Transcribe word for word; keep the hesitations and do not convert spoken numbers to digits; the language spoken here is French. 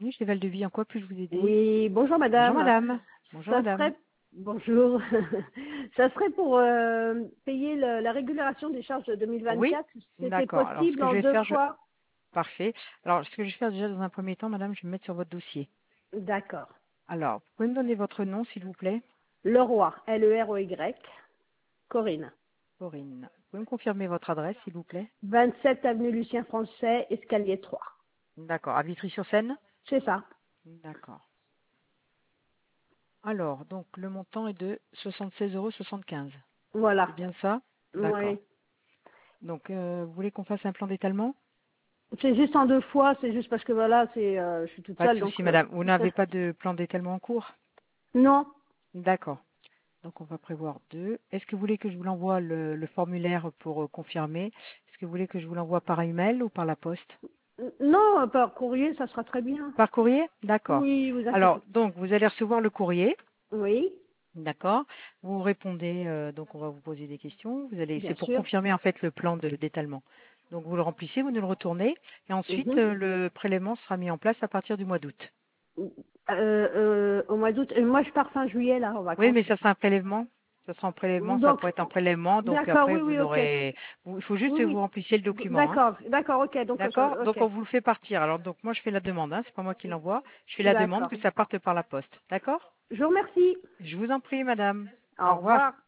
bienvenue chez Val de Vie. En quoi puis-je vous aider? Oui, bonjour Bonjour madame. madame. Bonjour Ça madame. serait, bonjour, ça serait pour euh, payer le- la régulation des charges de Oui, deux mille vingt-quatre, si c'était d'accord. Alors ce possible que en je vais deux faire, je... fois. parfait. Alors ce que je vais faire déjà dans un premier temps, madame, je vais me mettre sur votre dossier. D'accord. Alors, vous pouvez me donner votre nom, s'il vous plaît? Leroy, L E R O Y, Corinne. Corinne. Vous pouvez me confirmer votre adresse, s'il vous plaît? vingt-sept avenue Lucien Français, escalier trois. D'accord. À Vitry-sur-Seine? C'est ça. D'accord. Alors, donc le montant est de soixante-seize euros soixante-quinze. Voilà. C'est bien ça? D'accord. Oui. Donc, euh, vous voulez qu'on fasse un plan d'étalement? C'est juste en deux fois, c'est juste parce que voilà, c'est, euh, je suis toute Pas de seule, donc. souci, euh, madame. Vous n'avez pas de plan d'étalement en cours? non. D'accord. Donc, on va prévoir deux. Est-ce que vous voulez que je vous l'envoie le, le formulaire pour euh, confirmer? Est-ce que vous voulez que je vous l'envoie par email ou par la poste? Non, par courrier, ça sera très bien. Par courrier? D'accord. Oui, vous Alors, inquiétez. donc, vous allez recevoir le courrier. Oui, D'accord. Vous répondez, euh, donc on va vous poser des questions. Vous allez, c'est bien pour sûr. confirmer en fait le plan de d'étalement. Donc vous le remplissez, vous nous le retournez, et ensuite Mhm. euh, le prélèvement sera mis en place à partir du mois d'août. Euh, euh, au mois d'août. Et moi, je pars fin juillet, là, en Oui, vacances. mais ça sera un prélèvement. Ça sera un prélèvement, ça Donc, pourrait être un prélèvement. Donc d'accord, après, oui, oui, vous ok. aurez, vous- il faut juste Oui, que vous oui. remplissiez le document, hein. D'accord, d'accord, ok. Donc, D'accord? je- Donc ok. on vous le fait partir. Alors donc moi je fais la demande, hein. C'est pas moi qui l'envoie. Je fais la demande D'accord. que ça parte par la poste. D'accord? Je vous remercie. Je vous en prie, madame. Au Au revoir. revoir.